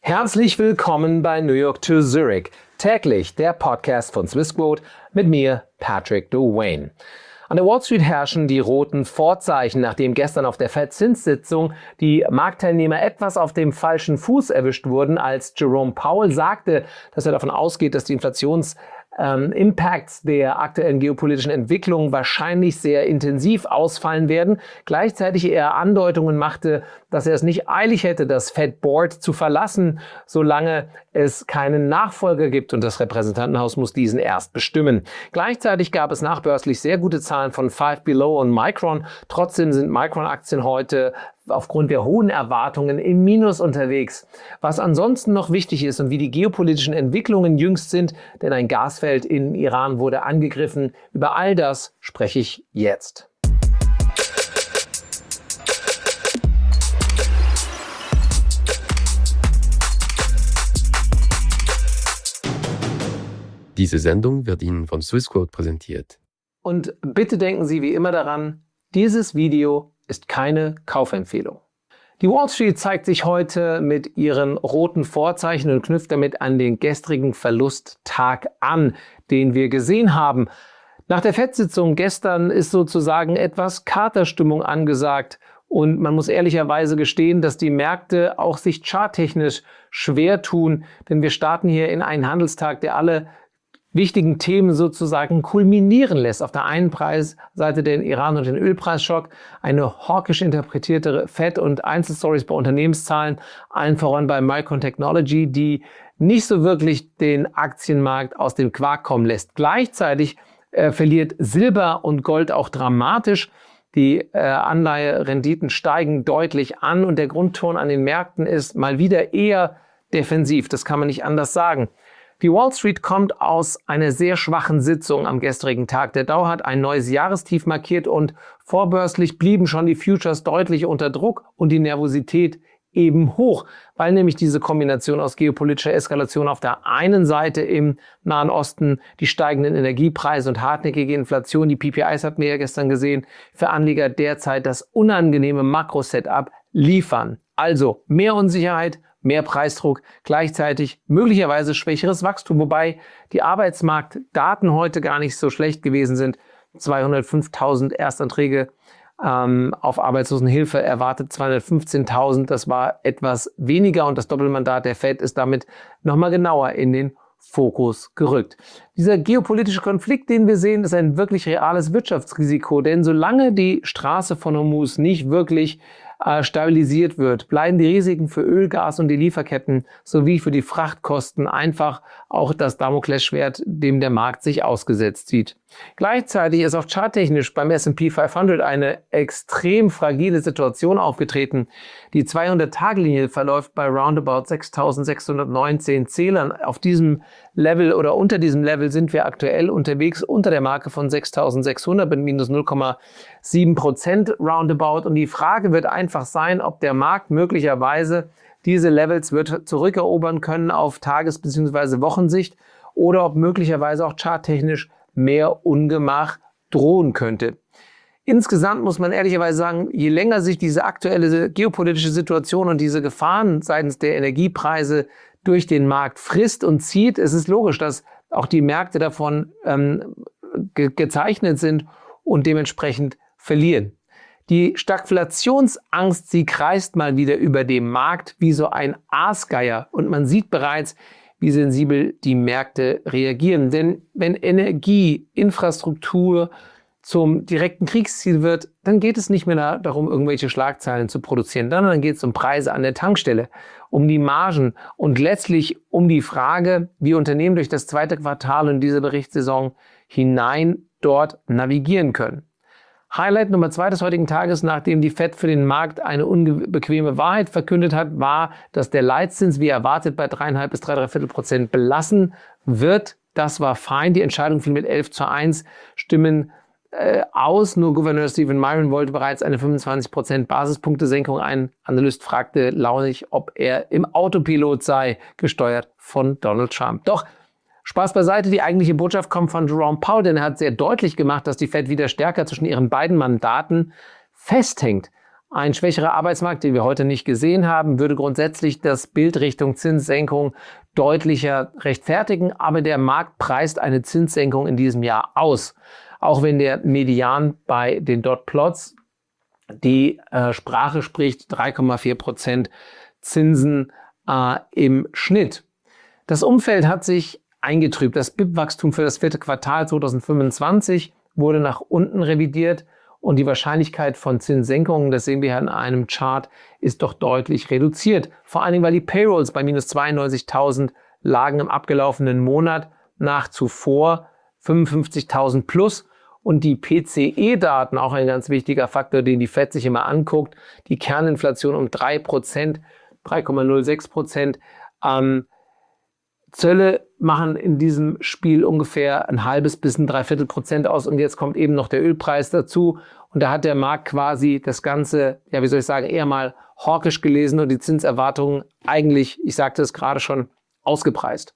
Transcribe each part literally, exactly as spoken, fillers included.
Herzlich willkommen bei New York to Zurich. Täglich der Podcast von Swissquote mit mir, Patrick Dwayne. An der Wall Street herrschen die roten Vorzeichen, nachdem gestern auf der Fed-Zinssitzung die Marktteilnehmer etwas auf dem falschen Fuß erwischt wurden, als Jerome Powell sagte, dass er davon ausgeht, dass die Inflations Ähm, Impacts der aktuellen geopolitischen Entwicklung wahrscheinlich sehr intensiv ausfallen werden. Gleichzeitig er Andeutungen machte, dass er es nicht eilig hätte, das Fed Board zu verlassen, solange es keinen Nachfolger gibt, und das Repräsentantenhaus muss diesen erst bestimmen. Gleichzeitig gab es nachbörslich sehr gute Zahlen von Five Below und Micron. Trotzdem sind Micron-Aktien heute aufgrund der hohen Erwartungen im Minus unterwegs. Was ansonsten noch wichtig ist und wie die geopolitischen Entwicklungen jüngst sind, denn ein Gasfeld in Iran wurde angegriffen. Über all das spreche ich jetzt. Diese Sendung wird Ihnen von Swissquote präsentiert. Und bitte denken Sie wie immer daran, dieses Video ist keine Kaufempfehlung. Die Wall Street zeigt sich heute mit ihren roten Vorzeichen und knüpft damit an den gestrigen Verlusttag an, den wir gesehen haben. Nach der Fed-Sitzung gestern ist sozusagen etwas Katerstimmung angesagt. Und man muss ehrlicherweise gestehen, dass die Märkte auch sich charttechnisch schwer tun. Denn wir starten hier in einen Handelstag, der alle wichtigen Themen sozusagen kulminieren lässt. Auf der einen Preisseite den Iran- und den Ölpreisschock, eine hawkisch interpretierte Fed- und Einzelstories bei Unternehmenszahlen, allen voran bei Micron Technology, die nicht so wirklich den Aktienmarkt aus dem Quark kommen lässt. Gleichzeitig äh, verliert Silber und Gold auch dramatisch. Die äh, Anleiherenditen steigen deutlich an und der Grundton an den Märkten ist mal wieder eher defensiv. Das kann man nicht anders sagen. Die Wall Street kommt aus einer sehr schwachen Sitzung am gestrigen Tag. Der Dow hat ein neues Jahrestief markiert und vorbörslich blieben schon die Futures deutlich unter Druck und die Nervosität eben hoch, weil nämlich diese Kombination aus geopolitischer Eskalation auf der einen Seite im Nahen Osten, die steigenden Energiepreise und hartnäckige Inflation, die P P Is hatten wir ja gestern gesehen, für Anleger derzeit das unangenehme Makro-Setup liefern. Also mehr Unsicherheit, mehr Preisdruck, gleichzeitig möglicherweise schwächeres Wachstum, wobei die Arbeitsmarktdaten heute gar nicht so schlecht gewesen sind. zweihundertfünftausend Erstanträge ähm, auf Arbeitslosenhilfe erwartet, zweihundertfünfzehntausend, das war etwas weniger und das Doppelmandat der Fed ist damit nochmal genauer in den Fokus gerückt. Dieser geopolitische Konflikt, den wir sehen, ist ein wirklich reales Wirtschaftsrisiko, denn solange die Straße von Hormuz nicht wirklich äh, stabilisiert wird, bleiben die Risiken für Öl, Gas und die Lieferketten sowie für die Frachtkosten einfach auch das Damoklesschwert, dem der Markt sich ausgesetzt sieht. Gleichzeitig ist auch charttechnisch beim S and P fünfhundert eine extrem fragile Situation aufgetreten. Die zweihundert-Tage-Linie verläuft bei roundabout sechstausendsechshundertneunzehn Zählern. Auf diesem Level oder unter diesem Level sind wir aktuell unterwegs unter der Marke von sechstausendsechshundert mit minus null Komma sieben Prozent roundabout. Und die Frage wird einfach sein, ob der Markt möglicherweise diese Levels wird zurückerobern können auf Tages- bzw. Wochensicht oder ob möglicherweise auch charttechnisch mehr Ungemach drohen könnte. Insgesamt muss man ehrlicherweise sagen, je länger sich diese aktuelle geopolitische Situation und diese Gefahren seitens der Energiepreise durch den Markt frisst und zieht, es ist logisch, dass auch die Märkte davon ähm, ge- gezeichnet sind und dementsprechend verlieren. Die Stagflationsangst, sie kreist mal wieder über dem Markt wie so ein Aasgeier und man sieht bereits, wie sensibel die Märkte reagieren. Denn wenn Energie, Infrastruktur zum direkten Kriegsziel wird, dann geht es nicht mehr darum, irgendwelche Schlagzeilen zu produzieren. Dann geht es um Preise an der Tankstelle, um die Margen und letztlich um die Frage, wie Unternehmen durch das zweite Quartal in diese Berichtssaison hinein dort navigieren können. Highlight Nummer zwei des heutigen Tages, nachdem die Fed für den Markt eine unbequeme Wahrheit verkündet hat, war, dass der Leitzins wie erwartet bei drei Komma fünf bis drei Komma fünf Prozent belassen wird. Das war fein. Die Entscheidung fiel mit elf zu eins Stimmen äh, aus. Nur Gouverneur Stephen Miron wollte bereits eine fünfundzwanzig Prozent Basispunktesenkung. Ein Analyst fragte launig, ob er im Autopilot sei, gesteuert von Donald Trump. Doch Spaß beiseite, die eigentliche Botschaft kommt von Jerome Powell, denn er hat sehr deutlich gemacht, dass die Fed wieder stärker zwischen ihren beiden Mandaten festhängt. Ein schwächerer Arbeitsmarkt, den wir heute nicht gesehen haben, würde grundsätzlich das Bild Richtung Zinssenkung deutlicher rechtfertigen, aber der Markt preist eine Zinssenkung in diesem Jahr aus. Auch wenn der Median bei den Dot-Plots die äh, Sprache spricht, drei Komma vier Prozent Zinsen äh, im Schnitt. Das Umfeld hat sich eingetrübt. Das B I P-Wachstum für das vierte Quartal zweitausendfünfundzwanzig wurde nach unten revidiert. Und die Wahrscheinlichkeit von Zinssenkungen, das sehen wir hier in einem Chart, ist doch deutlich reduziert. Vor allen Dingen, weil die Payrolls bei minus zweiundneunzigtausend lagen im abgelaufenen Monat nach zuvor fünfundfünfzigtausend plus. Und die P C E-Daten, auch ein ganz wichtiger Faktor, den die Fed sich immer anguckt, die Kerninflation um drei Prozent, drei Komma null sechs Prozent. Ähm, Zölle machen in diesem Spiel ungefähr ein halbes bis ein Dreiviertel Prozent aus und jetzt kommt eben noch der Ölpreis dazu und da hat der Markt quasi das Ganze, ja wie soll ich sagen, eher mal hawkisch gelesen und die Zinserwartungen eigentlich, ich sagte es gerade schon, ausgepreist.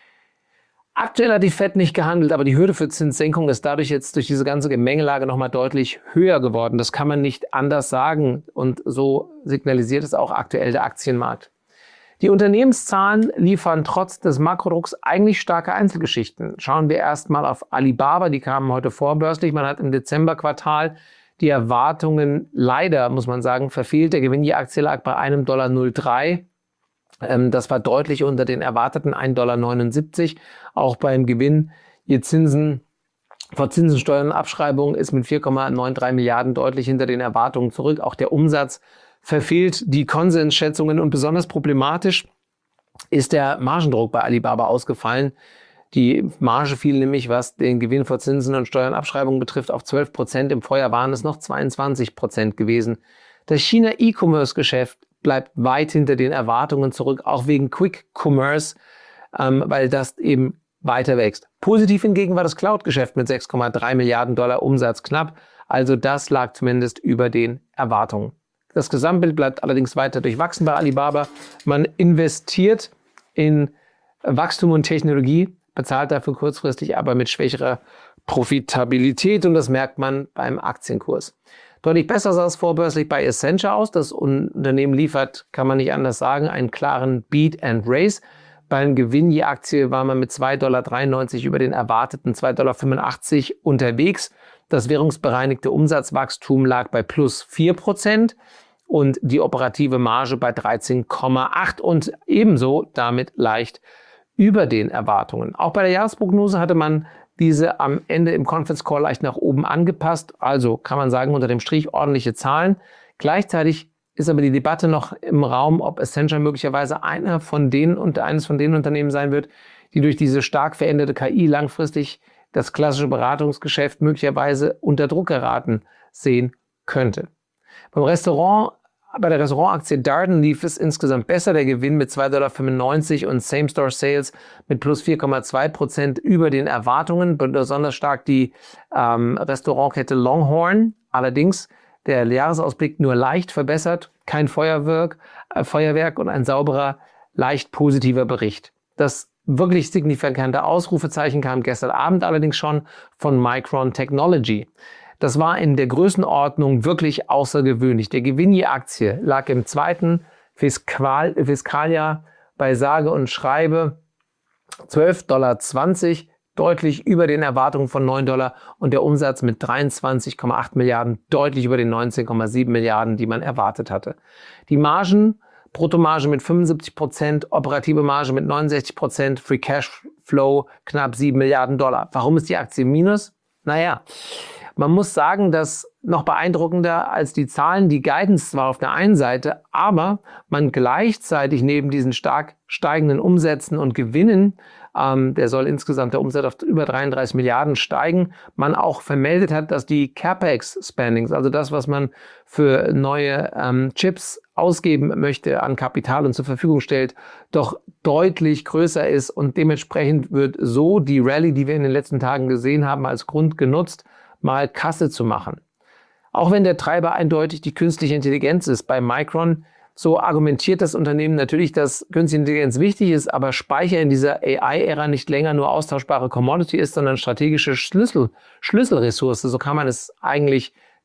Aktuell hat die Fed nicht gehandelt, aber die Hürde für Zinssenkung ist dadurch jetzt durch diese ganze Gemengelage nochmal deutlich höher geworden. Das kann man nicht anders sagen und so signalisiert es auch aktuell der Aktienmarkt. Die Unternehmenszahlen liefern trotz des Makrodrucks eigentlich starke Einzelgeschichten. Schauen wir erstmal auf Alibaba, die kamen heute vorbörslich. Man hat im Dezemberquartal die Erwartungen leider, muss man sagen, verfehlt. Der Gewinn je Aktie lag bei einem Komma null drei Dollar. Das war deutlich unter den erwarteten ein Komma neunundsiebzig Dollar. Auch beim Gewinn je Zinsen vor Zinsen, Steuern und Abschreibungen ist mit vier Komma drei neun Milliarden deutlich hinter den Erwartungen zurück. Auch der Umsatz verfehlt die Konsensschätzungen und besonders problematisch ist der Margendruck bei Alibaba ausgefallen. Die Marge fiel nämlich, was den Gewinn vor Zinsen und Steuern und Abschreibungen betrifft, auf zwölf Prozent. Im Vorjahr waren es noch zweiundzwanzig Prozent gewesen. Das China E-Commerce-Geschäft bleibt weit hinter den Erwartungen zurück, auch wegen Quick Commerce, ähm, weil das eben weiter wächst. Positiv hingegen war das Cloud-Geschäft mit sechs Komma drei Milliarden Dollar Umsatz knapp. Also das lag zumindest über den Erwartungen. Das Gesamtbild bleibt allerdings weiter durchwachsen bei Alibaba. Man investiert in Wachstum und Technologie, bezahlt dafür kurzfristig aber mit schwächerer Profitabilität und das merkt man beim Aktienkurs. Deutlich besser sah es vorbörslich bei Essentia aus. Das Unternehmen liefert, kann man nicht anders sagen, einen klaren Beat and Raise. Beim Gewinn je Aktie war man mit zwei Komma dreiundneunzig Dollar über den erwarteten zwei Komma fünfundachtzig Dollar unterwegs. Das währungsbereinigte Umsatzwachstum lag bei plus vier Prozent. Und die operative Marge bei dreizehn Komma acht und ebenso damit leicht über den Erwartungen. Auch bei der Jahresprognose hatte man diese am Ende im Conference Call leicht nach oben angepasst. Also kann man sagen, unter dem Strich ordentliche Zahlen. Gleichzeitig ist aber die Debatte noch im Raum, ob Essentia möglicherweise einer von denen und eines von den Unternehmen sein wird, die durch diese stark veränderte K I langfristig das klassische Beratungsgeschäft möglicherweise unter Druck geraten sehen könnte. Beim Restaurant, bei der Restaurantaktie Darden lief es insgesamt besser. Der Gewinn mit zwei Komma fünfundneunzig Dollar und Same-Store Sales mit plus vier Komma zwei Prozent über den Erwartungen. Besonders stark die ähm, Restaurantkette Longhorn. Allerdings der Jahresausblick nur leicht verbessert. Kein Feuerwerk, äh, Feuerwerk und ein sauberer, leicht positiver Bericht. Das wirklich signifikante Ausrufezeichen kam gestern Abend allerdings schon von Micron Technology. Das war in der Größenordnung wirklich außergewöhnlich. Der Gewinn je Aktie lag im zweiten Fiskal Fiskaljahr bei sage und schreibe zwölf Komma zwanzig Dollar, deutlich über den Erwartungen von neun Dollar und der Umsatz mit dreiundzwanzig Komma acht Milliarden, deutlich über den neunzehn Komma sieben Milliarden, die man erwartet hatte. Die Margen, Bruttomarge mit fünfundsiebzig Prozent, operative Marge mit neunundsechzig Prozent, Free Cash Flow knapp sieben Milliarden Dollar. Warum ist die Aktie im Minus? Naja, man muss sagen, dass noch beeindruckender als die Zahlen, die Guidance zwar auf der einen Seite, aber man gleichzeitig neben diesen stark steigenden Umsätzen und Gewinnen, ähm, der soll insgesamt der Umsatz auf über dreiunddreißig Milliarden steigen, man auch vermeldet hat, dass die CapEx-Spendings, also das, was man für neue ähm, Chips ausgeben möchte an Kapital und zur Verfügung stellt, doch deutlich größer ist und dementsprechend wird so die Rallye, die wir in den letzten Tagen gesehen haben, als Grund genutzt, mal Kasse zu machen. Auch wenn der Treiber eindeutig die künstliche Intelligenz ist. Bei Micron, so argumentiert das Unternehmen natürlich, dass künstliche Intelligenz wichtig ist, aber Speicher in dieser A I-Ära nicht länger nur austauschbare Commodity ist, sondern strategische Schlüssel, Schlüsselressource. So kann man es eigentlich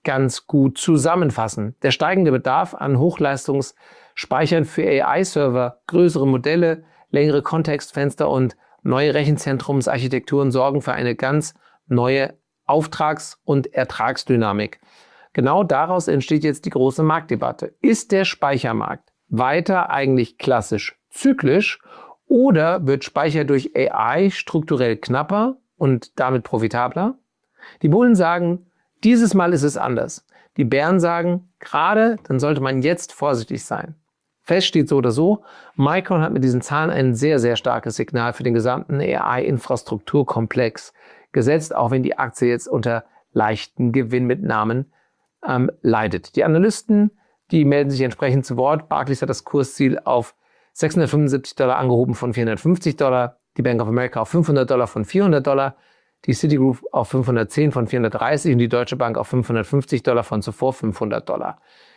ganz gut zusammenfassen. Der steigende Bedarf an Hochleistungsspeichern für A I-Server, größere Modelle, längere Kontextfenster und neue Rechenzentrumsarchitekturen sorgen für eine ganz neue Auftrags- und Ertragsdynamik. Genau daraus entsteht jetzt die große Marktdebatte. Ist der Speichermarkt weiter eigentlich klassisch zyklisch oder wird Speicher durch A I strukturell knapper und damit profitabler? Die Bullen sagen, dieses Mal ist es anders. Die Bären sagen, gerade dann sollte man jetzt vorsichtig sein. Fest steht so oder so, Micron hat mit diesen Zahlen ein sehr, sehr starkes Signal für den gesamten A I-Infrastrukturkomplex gesetzt, auch wenn die Aktie jetzt unter leichten Gewinnmitnahmen ähm, leidet. Die Analysten, die melden sich entsprechend zu Wort. Barclays hat das Kursziel auf sechshundertfünfundsiebzig Dollar angehoben von vierhundertfünfzig Dollar, die Bank of America auf fünfhundert Dollar von vierhundert Dollar, die Citigroup auf fünfhundertzehn von vierhundertdreißig und die Deutsche Bank auf fünfhundertfünfzig Dollar von zuvor fünfhundert Dollar.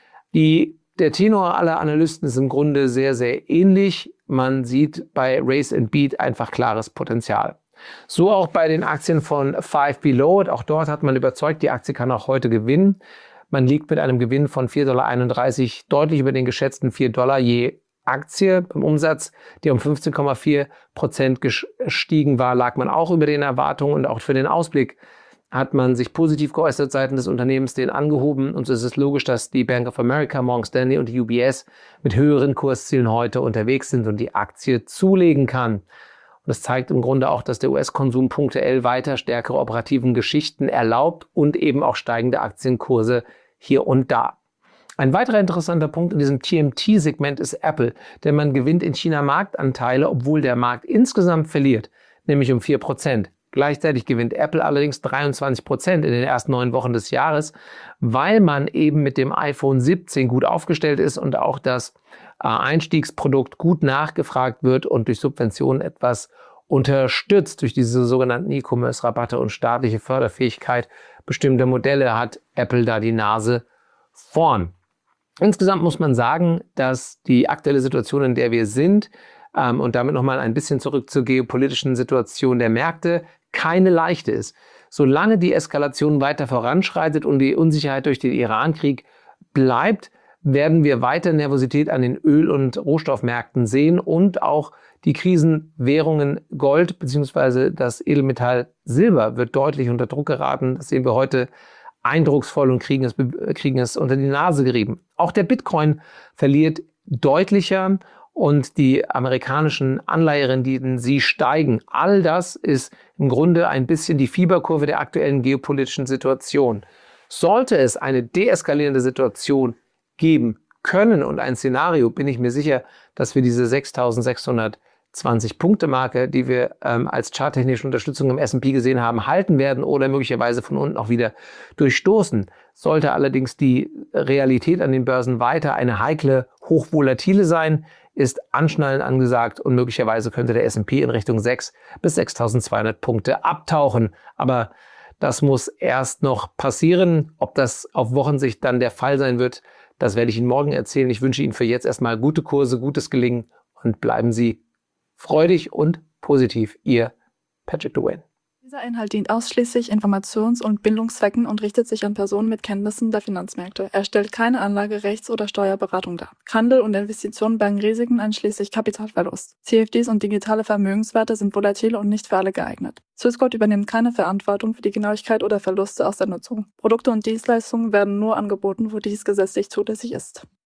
Die, der Tenor aller Analysten ist im Grunde sehr, sehr ähnlich. Man sieht bei Race and Beat einfach klares Potenzial. So auch bei den Aktien von Five Below. Auch dort hat man überzeugt, die Aktie kann auch heute gewinnen. Man liegt mit einem Gewinn von vier Komma einunddreißig Dollar deutlich über den geschätzten vier Dollar je Aktie. Beim Umsatz, der um fünfzehn Komma vier Prozent gestiegen war, lag man auch über den Erwartungen, und auch für den Ausblick hat man sich positiv geäußert seitens des Unternehmens, den angehoben. Und so ist es logisch, dass die Bank of America, Morgan Stanley und die U B S mit höheren Kurszielen heute unterwegs sind und die Aktie zulegen kann. Und das zeigt im Grunde auch, dass der U S-Konsum punktuell weiter stärkere operativen Geschichten erlaubt und eben auch steigende Aktienkurse hier und da. Ein weiterer interessanter Punkt in diesem T M T-Segment ist Apple, denn man gewinnt in China Marktanteile, obwohl der Markt insgesamt verliert, nämlich um vier Prozent. Gleichzeitig gewinnt Apple allerdings dreiundzwanzig Prozent in den ersten neun Wochen des Jahres, weil man eben mit dem iPhone siebzehn gut aufgestellt ist und auch das äh, Einstiegsprodukt gut nachgefragt wird und durch Subventionen etwas unterstützt. Durch diese sogenannten E-Commerce-Rabatte und staatliche Förderfähigkeit bestimmter Modelle hat Apple da die Nase vorn. Insgesamt muss man sagen, dass die aktuelle Situation, in der wir sind, ähm, und damit nochmal ein bisschen zurück zur geopolitischen Situation der Märkte, keine leichte ist. Solange die Eskalation weiter voranschreitet und die Unsicherheit durch den Iran-Krieg bleibt, werden wir weiter Nervosität an den Öl- und Rohstoffmärkten sehen und auch die Krisenwährungen Gold bzw. das Edelmetall Silber wird deutlich unter Druck geraten. Das sehen wir heute eindrucksvoll und kriegen es, kriegen es unter die Nase gerieben. Auch der Bitcoin verliert deutlicher und die amerikanischen Anleiherenditen, sie steigen. All das ist im Grunde ein bisschen die Fieberkurve der aktuellen geopolitischen Situation. Sollte es eine deeskalierende Situation geben können und ein Szenario, bin ich mir sicher, dass wir diese sechstausendsechshundertzwanzig Punkte Marke, die wir ähm, als charttechnische Unterstützung im S und P gesehen haben, halten werden oder möglicherweise von unten auch wieder durchstoßen. Sollte allerdings die Realität an den Börsen weiter eine heikle, hochvolatile sein, ist Anschnallen angesagt und möglicherweise könnte der S und P in Richtung sechs bis sechstausendzweihundert Punkte abtauchen. Aber das muss erst noch passieren. Ob das auf Wochensicht dann der Fall sein wird, das werde ich Ihnen morgen erzählen. Ich wünsche Ihnen für jetzt erstmal gute Kurse, gutes Gelingen und bleiben Sie freudig und positiv. Ihr Patrick Dwayne. Dieser Inhalt dient ausschließlich Informations- und Bildungszwecken und richtet sich an Personen mit Kenntnissen der Finanzmärkte. Er stellt keine Anlage-, Rechts- oder Steuerberatung dar. Handel und Investitionen bergen Risiken einschließlich Kapitalverlust. C F Ds und digitale Vermögenswerte sind volatil und nicht für alle geeignet. Swissquote übernimmt keine Verantwortung für die Genauigkeit oder Verluste aus der Nutzung. Produkte und Dienstleistungen werden nur angeboten, wo dies gesetzlich zulässig ist.